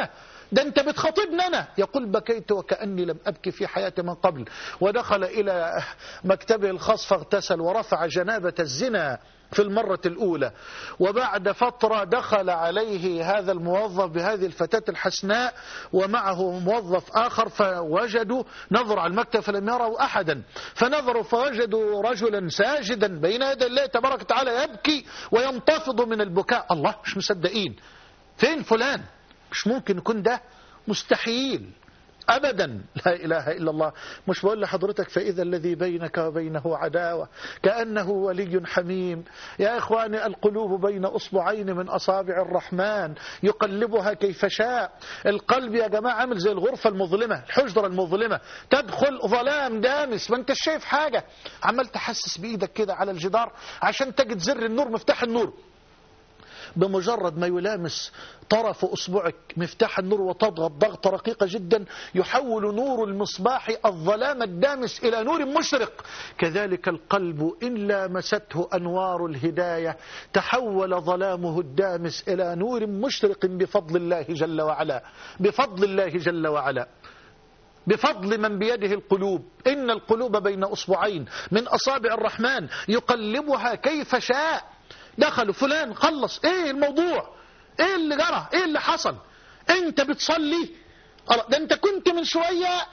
ده أنت بتخاطبني أنا. يقول بكيت وكأني لم أبكي في حياتي من قبل. ودخل إلى مكتبه الخاص فاغتسل ورفع جنابة الزنا في المرة الأولى. وبعد فترة دخل عليه هذا الموظف بهذه الفتاة الحسناء ومعه موظف آخر، فوجدوا نظر على المكتب فلم يروا أحدا، فنظروا فوجدوا رجلا ساجدا بين يدي الله تبارك وتعالى يبكي وينتفض من البكاء. الله، مش مصدقين، فين فلان؟ مش ممكن يكون ده، مستحيل أبدا. لا إله إلا الله. مش بقول لحضرتك فإذا الذي بينك وبينه عداوة كأنه ولي حميم. يا إخواني، القلوب بين أصبعين من أصابع الرحمن يقلبها كيف شاء. القلب يا جماعة عامل زي الغرفة المظلمة، الحجرة المظلمة، تدخل ظلام دامس، ما انت شايف حاجة، عمال تحسس بإيدك كده على الجدار عشان تجد زر النور، مفتاح النور. بمجرد ما يلامس طرف أصبعك مفتاح النور وتضغط ضغطة رقيقة جدا يحول نور المصباح الظلام الدامس إلى نور مشرق. كذلك القلب إن لامسته أنوار الهداية تحول ظلامه الدامس إلى نور مشرق بفضل الله جل وعلا، بفضل الله جل وعلا، بفضل من بيده القلوب. إن القلوب بين أصبعين من أصابع الرحمن يقلبها كيف شاء. دخلوا فلان، خلص، ايه الموضوع، ايه اللي جرى، ايه اللي حصل، انت بتصلي، ده انت كنت من شوية.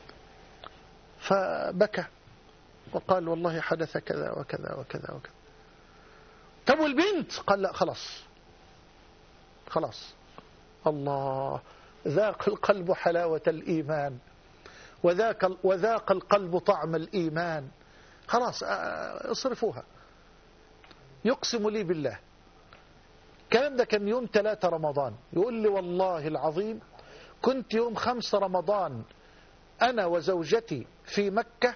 فبكى وقال والله حدث كذا وكذا وكذا وكذا. طب والبنت؟ قال لا، خلاص خلاص. الله، ذاق القلب حلاوة الإيمان، وذاق القلب طعم الإيمان. خلاص اصرفوها. يقسم لي بالله، الكلام ده كان يوم 3 رمضان، يقول لي والله العظيم كنت يوم 5 رمضان أنا وزوجتي في مكة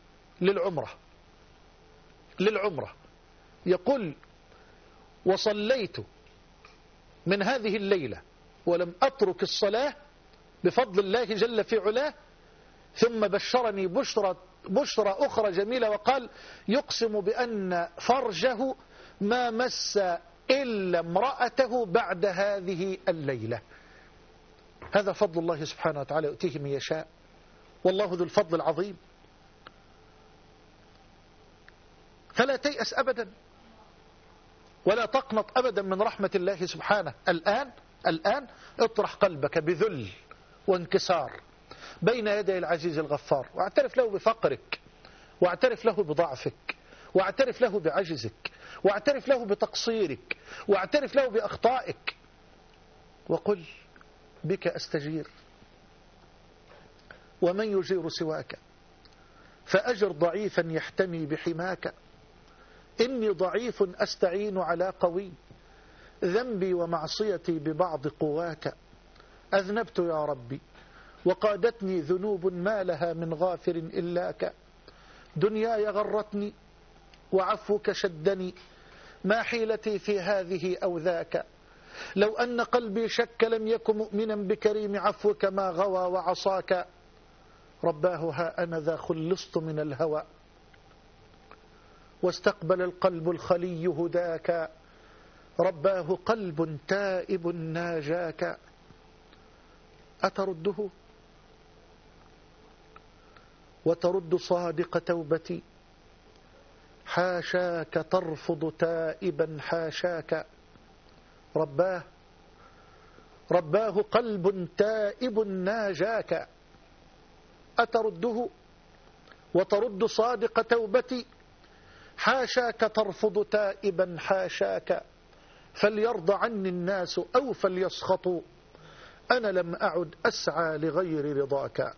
للعمرة. يقول وصليت من هذه الليلة ولم أترك الصلاة بفضل الله جل في علاه، ثم بشرني بشرى أخرى جميلة وقال يقسم بأن فرجه ما مس إلا امرأته بعد هذه الليلة. هذا فضل الله سبحانه وتعالى يؤتيه من يشاء، والله ذو الفضل العظيم. فلا تيأس أبدا ولا تقنط أبدا من رحمة الله سبحانه. الآن اطرح قلبك بذل وانكسار بين يدي العزيز الغفار، واعترف له بفقرك، واعترف له بضعفك، واعترف له بعجزك، واعترف له بتقصيرك، واعترف له بأخطائك، وقل بك أستجير ومن يجير سواك، فأجر ضعيفا يحتمي بحماك. إني ضعيف أستعين على قوي، ذنبي ومعصيتي ببعض قواك. أذنبت يا ربي وقادتني ذنوب ما لها من غافر إلاك. دنياي غرتني وعفوك شدني، ما حيلتي في هذه أو ذاك. لو أن قلبي شك لم يكن مؤمنا بكريم عفوك ما غوى وعصاك. رباه ها أنا ذا خلصت من الهوى، واستقبل القلب الخلي هداك. رباه قلب تائب ناجاك. أترده وترد صادق توبتي، حاشاك ترفض تائبا حاشاك. رباه قلب تائب ناجاك. أترده وترد صادق توبتي، حاشاك ترفض تائبا حاشاك. فليرضى عني الناس أو فليسخطوا، أنا لم أعد أسعى لغير رضاك.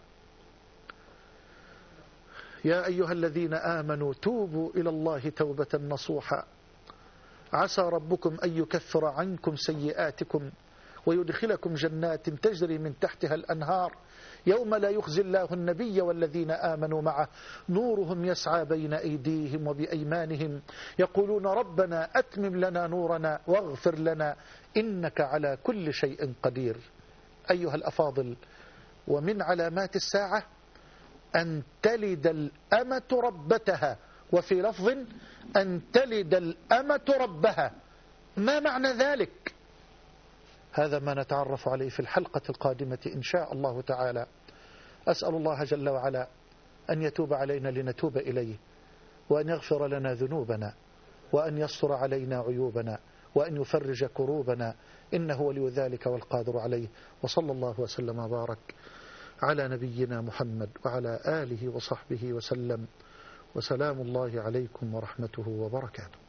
يا أيها الذين آمنوا توبوا إلى الله توبة نصوحا، عسى ربكم أن يكفر عنكم سيئاتكم ويدخلكم جنات تجري من تحتها الأنهار يوم لا يخزي الله النبي والذين آمنوا معه نورهم يسعى بين أيديهم وبأيمانهم يقولون ربنا أتمم لنا نورنا واغفر لنا إنك على كل شيء قدير. أيها الأفاضل، ومن علامات الساعة أن تلد الأمة ربتها، وفي لفظ أن تلد الأمة ربها. ما معنى ذلك؟ هذا ما نتعرف عليه في الحلقة القادمة إن شاء الله تعالى. أسأل الله جل وعلا أن يتوب علينا لنتوب إليه، وأن يغفر لنا ذنوبنا، وأن يستر علينا عيوبنا، وأن يفرج كروبنا، إنه ولي ذلك والقادر عليه. وصلى الله وسلم وبارك على نبينا محمد وعلى آله وصحبه وسلم، وسلام الله عليكم ورحمته وبركاته.